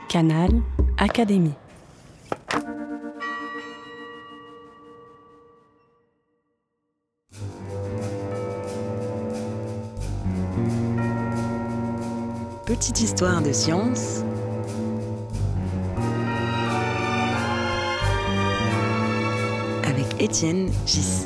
Canal Académie. Petite histoire de science avec Étienne Gis.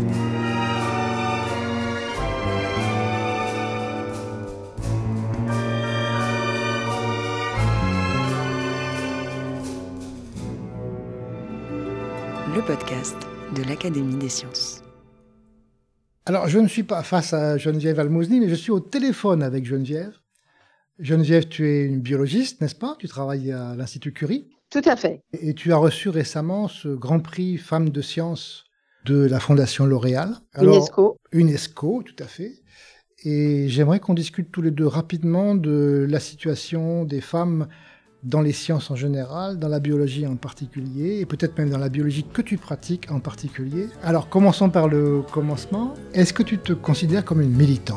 Le podcast de l'Académie des sciences. Alors, je ne suis pas face à Geneviève Almouzni, mais je suis au téléphone avec Geneviève. Geneviève, tu es une biologiste, n'est-ce pas ? Tu travailles à l'Institut Curie. Tout à fait. Et tu as reçu récemment ce Grand Prix Femmes de Sciences de la Fondation L'Oréal. UNESCO. UNESCO, tout à fait. Et j'aimerais qu'on discute tous les deux rapidement de la situation des femmes dans les sciences en général, dans la biologie en particulier, et peut-être même dans la biologie que tu pratiques en particulier. Alors, commençons par le commencement. Est-ce que tu te considères comme une militante ?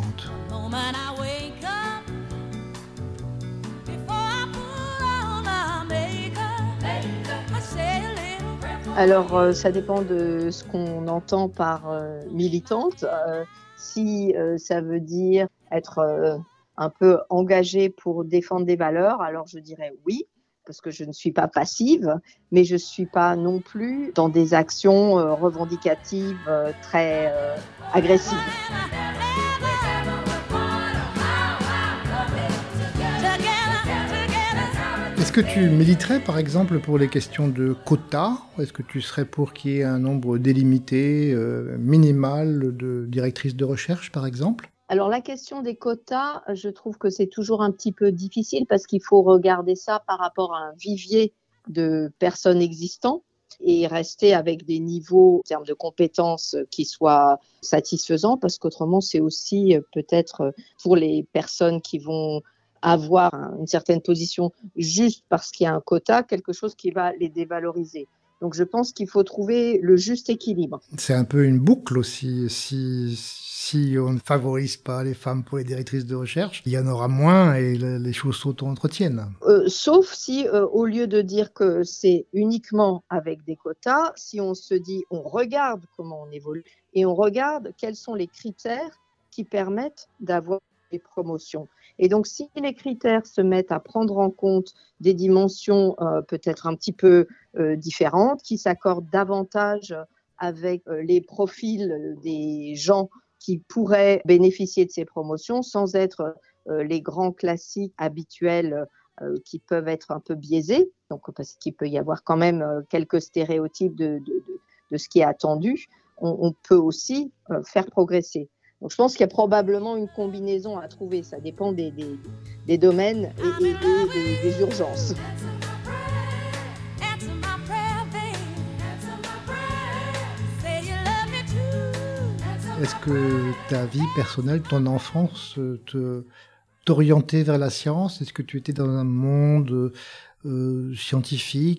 Alors, ça dépend de ce qu'on entend par militante. Si ça veut dire être un peu engagée pour défendre des valeurs, alors je dirais oui, parce que je ne suis pas passive, mais je ne suis pas non plus dans des actions revendicatives très agressives. Est-ce que tu militerais, par exemple, pour les questions de quotas ? Est-ce que tu serais pour qu'il y ait un nombre délimité, minimal de directrices de recherche, par exemple ? Alors, la question des quotas, je trouve que c'est toujours un petit peu difficile parce qu'il faut regarder ça par rapport à un vivier de personnes existantes et rester avec des niveaux en termes de compétences qui soient satisfaisants, parce qu'autrement, c'est aussi peut-être pour les personnes qui vont avoir une certaine position juste parce qu'il y a un quota, quelque chose qui va les dévaloriser. Donc, je pense qu'il faut trouver le juste équilibre. C'est un peu une boucle aussi. Si on ne favorise pas les femmes pour les directrices de recherche, il y en aura moins et les choses s'auto-entretiennent. Sauf si, au lieu de dire que c'est uniquement avec des quotas, si on se dit, on regarde comment on évolue et on regarde quels sont les critères qui permettent d'avoir des promotions. Et donc, si les critères se mettent à prendre en compte des dimensions peut-être un petit peu différentes, qui s'accordent davantage avec les profils des gens qui pourraient bénéficier de ces promotions sans être les grands classiques habituels qui peuvent être un peu biaisés, donc parce qu'il peut y avoir quand même quelques stéréotypes de ce qui est attendu, on peut aussi faire progresser. Donc je pense qu'il y a probablement une combinaison à trouver, ça dépend des domaines et des urgences. Est-ce que ta vie personnelle, ton enfance, t'orientait vers la science ? Est-ce que tu étais dans un monde scientifique ?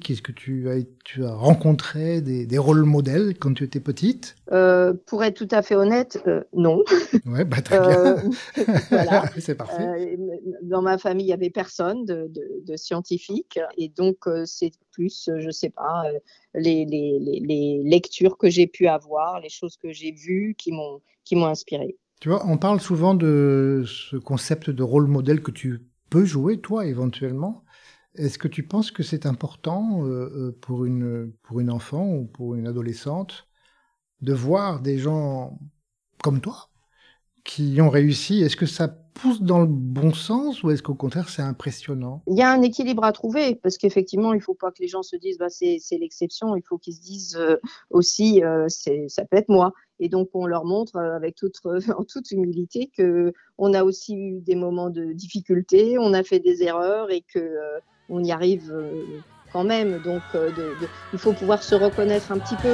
Est-ce que tu as rencontré des rôles modèles quand tu étais petite ? Pour être tout à fait honnête, non. Ouais, très bien. Voilà. C'est parfait. Dans ma famille, il n'y avait personne de scientifique. Et donc, c'est plus, je ne sais pas, les lectures que j'ai pu avoir, les choses que j'ai vues qui m'ont inspirée. Tu vois, on parle souvent de ce concept de rôle modèle que tu peux jouer, toi, éventuellement. Est-ce que tu penses que c'est important pour une enfant ou pour une adolescente de voir des gens comme toi qui ont réussi ? Est-ce que ça pousse dans le bon sens ou est-ce qu'au contraire c'est impressionnant ? Il y a un équilibre à trouver parce qu'effectivement, il ne faut pas que les gens se disent c'est l'exception, il faut qu'ils se disent aussi ça peut être moi. Et donc, on leur montre en toute humilité qu'on a aussi eu des moments de difficulté, on a fait des erreurs et qu'on y arrive quand même. Donc, il faut pouvoir se reconnaître un petit peu.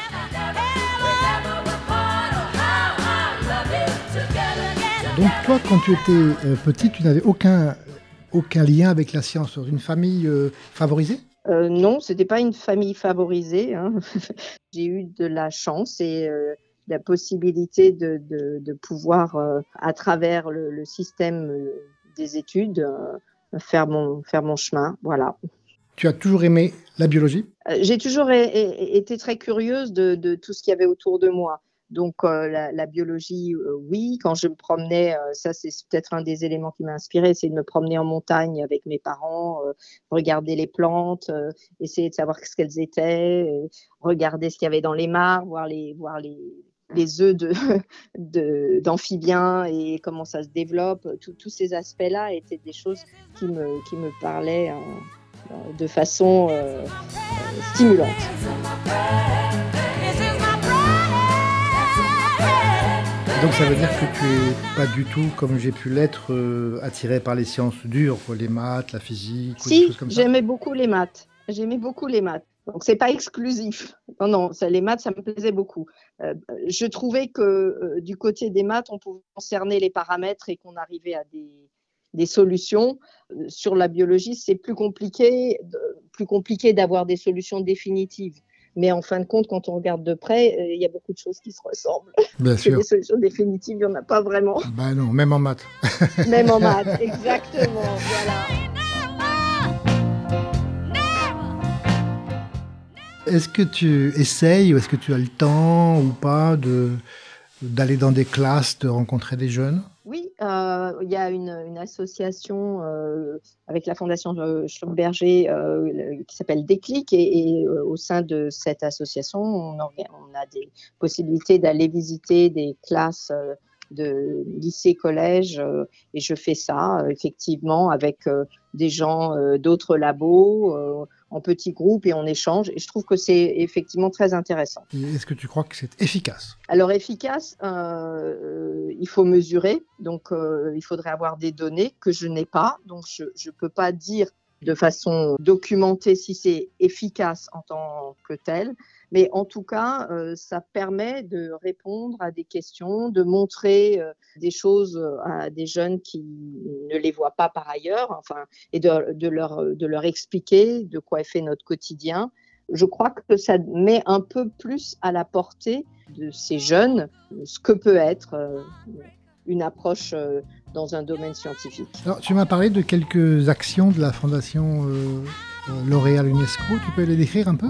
Donc toi, quand tu étais petite, tu n'avais aucun lien avec la science, dans une famille favorisée ? Non, ce n'était pas une famille favorisée, hein. J'ai eu de la chance et la possibilité de pouvoir, à travers le système des études, faire mon chemin. Voilà. Tu as toujours aimé la biologie? J'ai toujours été très curieuse de tout ce qu'il y avait autour de moi. Donc la biologie, oui, quand je me promenais, ça c'est peut-être un des éléments qui m'a inspirée, c'est de me promener en montagne avec mes parents, regarder les plantes, essayer de savoir ce qu'elles étaient, regarder ce qu'il y avait dans les mares, voir les œufs d'amphibiens et comment ça se développe. Tous ces aspects-là étaient des choses qui me parlaient de façon stimulante. Donc ça veut dire que tu es pas du tout, comme j'ai pu l'être, attiré par les sciences dures, quoi, les maths, la physique ou des Si, choses comme ça? j'aimais beaucoup les maths. J'aimais beaucoup les maths. Donc c'est pas exclusif. Non, non, les maths, ça me plaisait beaucoup. Je trouvais que du côté des maths, on pouvait cerner les paramètres et qu'on arrivait à des solutions. Sur la biologie, c'est plus compliqué d'avoir des solutions définitives. Mais en fin de compte, quand on regarde de près, il y a beaucoup de choses qui se ressemblent. Bien Parce que sûr. des solutions définitives, il n'y en a pas vraiment. Bah non, même en maths. Même en maths, exactement. Voilà. Est-ce que tu essayes ou est-ce que tu as le temps ou pas d'aller dans des classes, de rencontrer des jeunes? Oui, il y a une association avec la Fondation Schlumberger qui s'appelle Déclic et au sein de cette association, on a des possibilités d'aller visiter des classes de lycée, collège et je fais ça effectivement avec des gens d'autres labos en petits groupes et on échange et je trouve que c'est effectivement très intéressant. Et est-ce que tu crois que c'est efficace? Alors efficace, il faut mesurer, donc il faudrait avoir des données que je n'ai pas, donc je ne peux pas dire de façon documentée si c'est efficace en tant que tel, mais en tout cas, ça permet de répondre à des questions, de montrer des choses à des jeunes qui ne les voient pas par ailleurs, enfin, et de leur expliquer de quoi est fait notre quotidien. Je crois que ça met un peu plus à la portée de ces jeunes ce que peut être une approche dans un domaine scientifique. Alors, tu m'as parlé de quelques actions de la Fondation L'Oréal UNESCO. Tu peux les décrire un peu?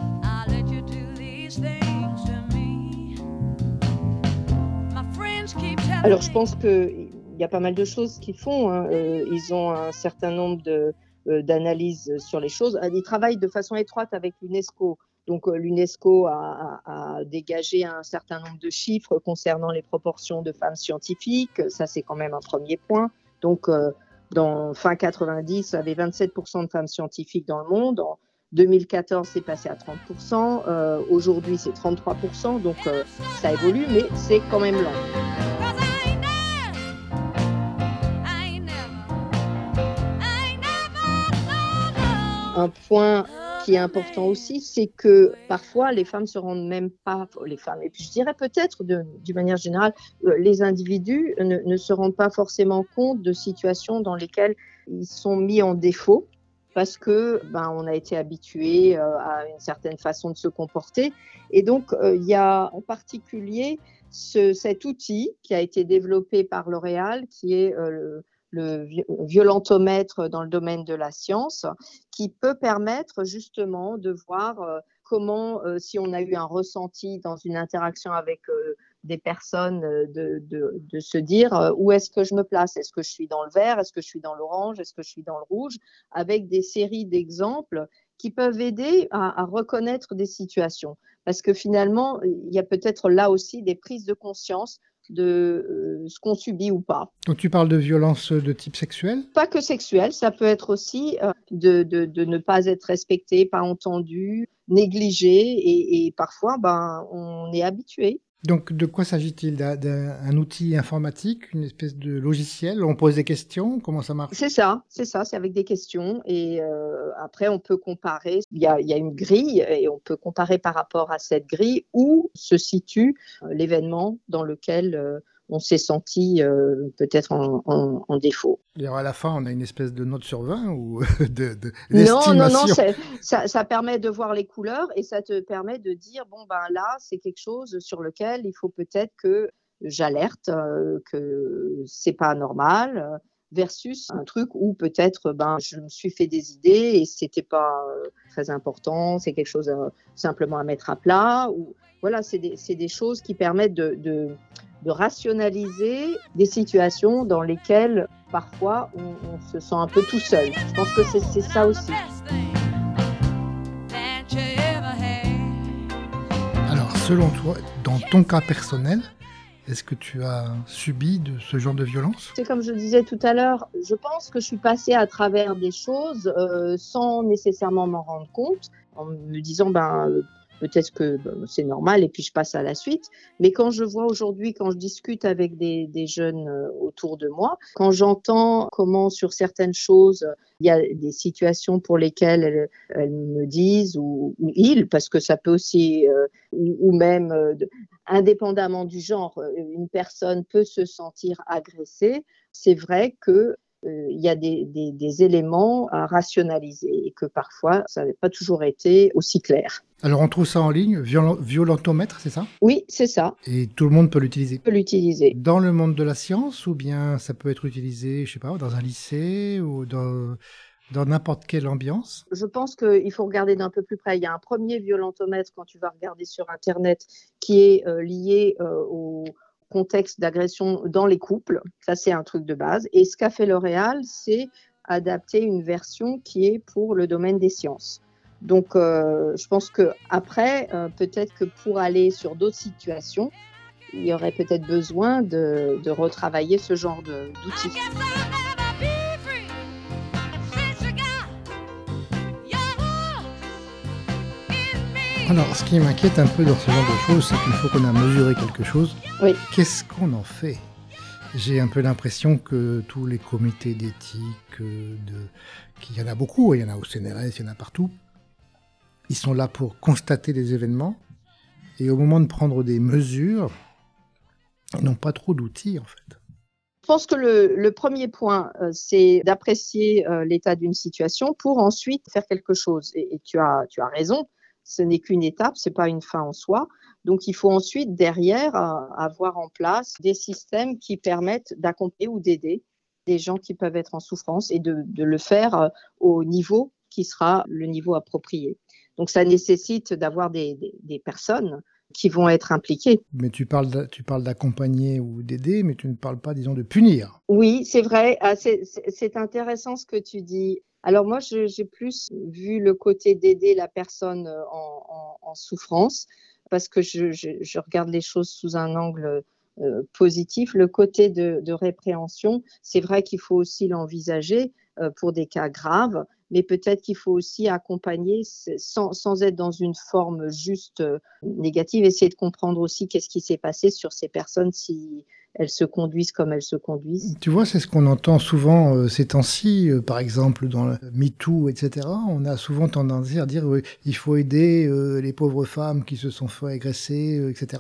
Alors, je pense qu'il y a pas mal de choses qu'ils font. Hein. Ils ont un certain nombre d'analyses sur les choses. Ils travaillent de façon étroite avec l'UNESCO. Donc, l'UNESCO a dégagé un certain nombre de chiffres concernant les proportions de femmes scientifiques. Ça, c'est quand même un premier point. Donc, dans fin 90, il y avait 27% de femmes scientifiques dans le monde. En 2014, c'est passé à 30%. Aujourd'hui, c'est 33%. Donc, ça évolue, mais c'est quand même lent. Un point qui est important aussi, c'est que parfois les femmes se rendent même pas, les femmes, et puis je dirais peut-être d'une manière générale, les individus ne se rendent pas forcément compte de situations dans lesquelles ils sont mis en défaut parce que on a été habitué à une certaine façon de se comporter. Et donc, il y a en particulier cet outil qui a été développé par L'Oréal, qui est le violentomètre dans le domaine de la science, qui peut permettre justement de voir comment, si on a eu un ressenti dans une interaction avec des personnes, de se dire où est-ce que je me place? Est-ce que je suis dans le vert? Est-ce que je suis dans l'orange? Est-ce que je suis dans le rouge? Avec des séries d'exemples qui peuvent aider à reconnaître des situations. Parce que finalement, il y a peut-être là aussi des prises de conscience de ce qu'on subit ou pas. Donc tu parles de violence de type sexuel? Pas que sexuel, ça peut être aussi de ne pas être respecté, pas entendu, négligé et parfois on est habitué. Donc de quoi s'agit-il? D'un outil informatique, une espèce de logiciel? On pose des questions? Comment ça marche? C'est ça, c'est avec des questions et après on peut comparer. Il y a une grille et on peut comparer par rapport à cette grille où se situe l'événement dans lequel on s'est senti peut-être en défaut. D'ailleurs, à la fin, on a une espèce de note sur 20 ou Non, d'estimation? ça permet de voir les couleurs et ça te permet de dire là, c'est quelque chose sur lequel il faut peut-être que j'alerte, que c'est pas normal. versus un truc où peut-être je me suis fait des idées et c'était pas très important, c'est quelque chose simplement à mettre à plat. Ou voilà, c'est des choses qui permettent de rationaliser des situations dans lesquelles parfois on se sent un peu tout seul. Je pense que c'est ça aussi. Alors, selon toi, dans ton cas personnel, est-ce que tu as subi de ce genre de violence ? C'est comme je disais tout à l'heure, je pense que je suis passée à travers des choses sans nécessairement m'en rendre compte, en me disant peut-être que c'est normal et puis je passe à la suite. Mais quand je vois aujourd'hui, quand je discute avec des jeunes autour de moi, quand j'entends comment sur certaines choses, il y a des situations pour lesquelles elles me disent, ou ils, parce que ça peut aussi, ou même indépendamment du genre, une personne peut se sentir agressée, c'est vrai que il y a des éléments à rationaliser et que parfois, ça n'a pas toujours été aussi clair. Alors, on trouve ça en ligne, violentomètre, c'est ça ? Oui, c'est ça. Et tout le monde peut l'utiliser. Peut l'utiliser. Dans le monde de la science, ou bien ça peut être utilisé, je sais pas, dans un lycée ou dans n'importe quelle ambiance ? Je pense qu'il faut regarder d'un peu plus près. Il y a un premier violentomètre quand tu vas regarder sur Internet qui est lié au contexte d'agression dans les couples. Ça, c'est un truc de base. Et ce qu'a fait L'Oréal, c'est adapter une version qui est pour le domaine des sciences. Donc, je pense qu'après, peut-être que pour aller sur d'autres situations, il y aurait peut-être besoin de retravailler ce genre d'outils. Alors, ce qui m'inquiète un peu dans ce genre de choses, c'est qu'une fois qu'on a mesuré quelque chose, Oui. Qu'est-ce qu'on en fait ? J'ai un peu l'impression que tous les comités d'éthique, qu'il y en a beaucoup, il y en a au CNRS, il y en a partout, ils sont là pour constater des événements, et au moment de prendre des mesures, ils n'ont pas trop d'outils en fait. Je pense que le premier point, c'est d'apprécier l'état d'une situation pour ensuite faire quelque chose. Et tu as raison, ce n'est qu'une étape, ce n'est pas une fin en soi. Donc, il faut ensuite, derrière, avoir en place des systèmes qui permettent d'accompagner ou d'aider des gens qui peuvent être en souffrance et de le faire au niveau qui sera le niveau approprié. Donc, ça nécessite d'avoir des personnes qui vont être impliquées. Mais tu parles d'accompagner ou d'aider, mais tu ne parles pas, disons, de punir. Oui, c'est vrai. C'est intéressant ce que tu dis. Alors moi, j'ai plus vu le côté d'aider la personne en souffrance, parce que je regarde les choses sous un angle positif. Le côté de répréhension, c'est vrai qu'il faut aussi l'envisager pour des cas graves, mais peut-être qu'il faut aussi accompagner sans être dans une forme juste négative, essayer de comprendre aussi qu'est-ce qui s'est passé sur ces personnes si elles se conduisent comme elles se conduisent. Tu vois, c'est ce qu'on entend souvent ces temps-ci, par exemple dans le MeToo, etc. On a souvent tendance à dire il faut aider les pauvres femmes qui se sont fait agresser, etc.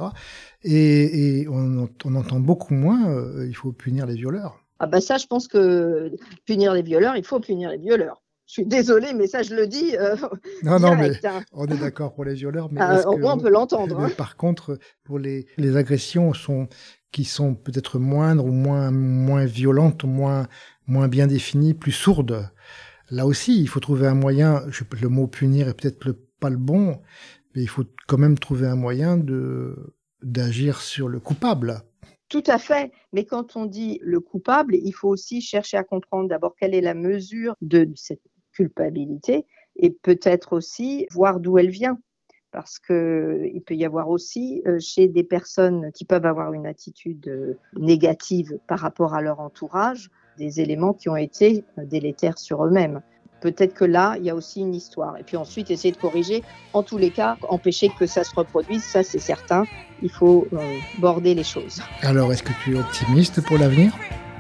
Et on entend beaucoup moins il faut punir les violeurs. Ah ben ça, je pense que punir les violeurs, il faut punir les violeurs. Je suis désolée, mais ça, je le dis non, direct. Mais on est d'accord pour les violeurs, mais au moins on peut l'entendre. Mais par contre, pour les agressions qui sont peut-être moindres ou moins violentes, moins bien définies, plus sourdes, là aussi, il faut trouver un moyen. Le mot punir est peut-être pas le bon, mais il faut quand même trouver un moyen d'agir sur le coupable. Tout à fait, mais quand on dit le coupable, il faut aussi chercher à comprendre d'abord quelle est la mesure de cette culpabilité et peut-être aussi voir d'où elle vient. Parce qu'il peut y avoir aussi chez des personnes qui peuvent avoir une attitude négative par rapport à leur entourage, des éléments qui ont été délétères sur eux-mêmes. Peut-être que là, il y a aussi une histoire. Et puis ensuite, essayer de corriger. En tous les cas, empêcher que ça se reproduise, ça c'est certain. Il faut border les choses. Alors, est-ce que tu es optimiste pour l'avenir ?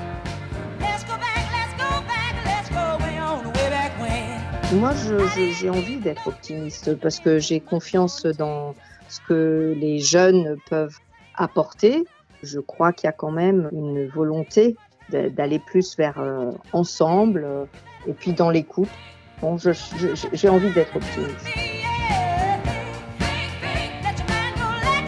Moi, j'ai envie d'être optimiste parce que j'ai confiance dans ce que les jeunes peuvent apporter. Je crois qu'il y a quand même une volonté d'aller plus vers ensemble et puis dans les couples. Bon, j'ai envie d'être optimiste.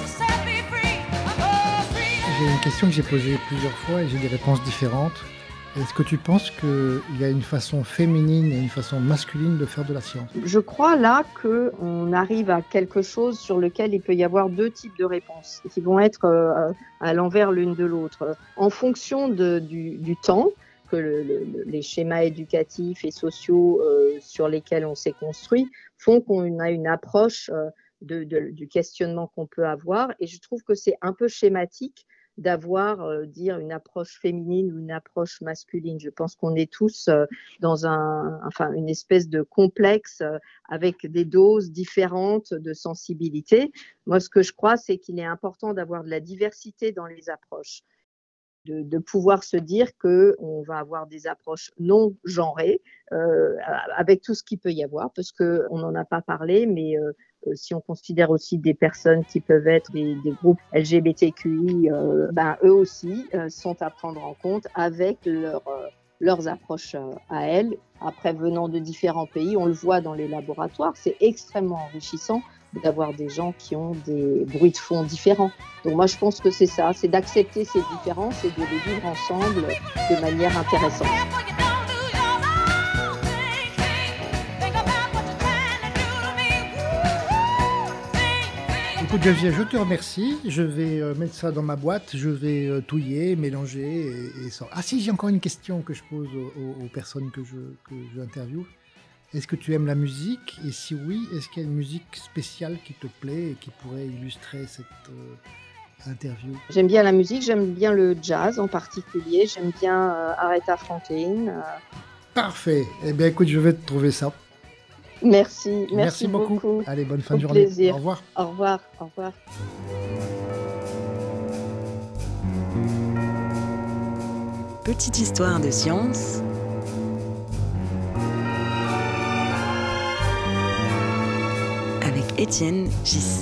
J'ai une question que j'ai posée plusieurs fois et j'ai des réponses différentes. Est-ce que tu penses qu'il y a une façon féminine et une façon masculine de faire de la science? Je crois là qu'on arrive à quelque chose sur lequel il peut y avoir deux types de réponses qui vont être à l'envers l'une de l'autre. En fonction du temps, que les schémas éducatifs et sociaux sur lesquels on s'est construit font qu'on a une approche du questionnement qu'on peut avoir. Et je trouve que c'est un peu schématique d'avoir une approche féminine ou une approche masculine. Je pense qu'on est tous dans une espèce de complexe avec des doses différentes de sensibilité. Moi, ce que je crois, c'est qu'il est important d'avoir de la diversité dans les approches, de pouvoir se dire qu'on va avoir des approches non genrées avec tout ce qu'il peut y avoir, parce qu'on n'en a pas parlé, mais si on considère aussi des personnes qui peuvent être des groupes LGBTQI, eux aussi sont à prendre en compte avec leurs approches à elles. Après, venant de différents pays, on le voit dans les laboratoires, c'est extrêmement enrichissant d'avoir des gens qui ont des bruits de fond différents. Donc moi, je pense que c'est ça, c'est d'accepter ces différences et de les vivre ensemble de manière intéressante. Écoute Geneviève, je te remercie. Je vais mettre ça dans ma boîte, je vais touiller, mélanger et ça. Ah si, j'ai encore une question que je pose aux personnes que j'interviewe. Est-ce que tu aimes la musique? Et si oui, est-ce qu'il y a une musique spéciale qui te plaît et qui pourrait illustrer cette interview? J'aime bien la musique, j'aime bien le jazz en particulier, j'aime bien Aretha Franklin. Parfait. Eh bien écoute, je vais te trouver ça. Merci beaucoup. Allez, bonne fin de journée. Plaisir. Au revoir. Au revoir. Au revoir. Petite histoire de science avec Étienne Gis.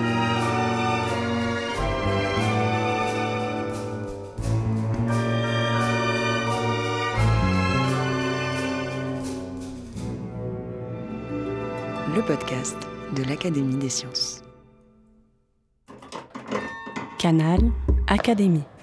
Le podcast de l'Académie des sciences. Canal Académie.